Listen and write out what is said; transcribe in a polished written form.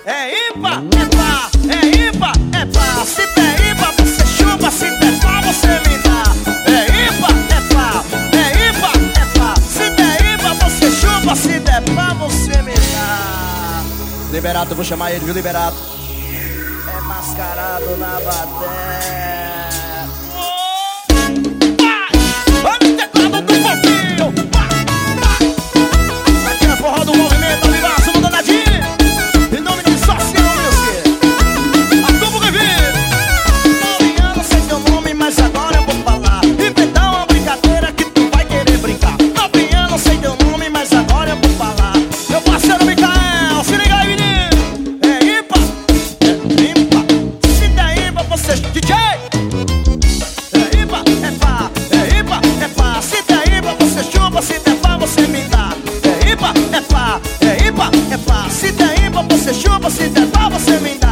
É IPA, é pá, é IPA, é pá. Se der IPA, você chupa, se der pá, você me dá. É IPA, é pá, é IPA, é pá. Se der IPA, você chupa, se der pá, você me dá. Liberato, eu vou chamar ele, viu, Liberato? É mascarado na bateria. Olha o teclado do fofinho. Aqui é forró do movimento, amigaço do danadinho. Em nome de Social Music, a Tubo Revir. 9 anos sem teu nome, mas agora eu vou falar. Inventar uma brincadeira que tu vai querer brincar. 9 anos sem teu nome, mas agora eu vou falar. Meu parceiro Micael, se liga aí, menino. É IPA, é IPA. Se der IPA, você DJ. É IPA, é pá, é IPA, é pá. Se der IPA, você chupa, se der pá, você me dá. É IPA, é pá, é IPA, é pá. Se der IPA, você chupa, se der pá, você me dá.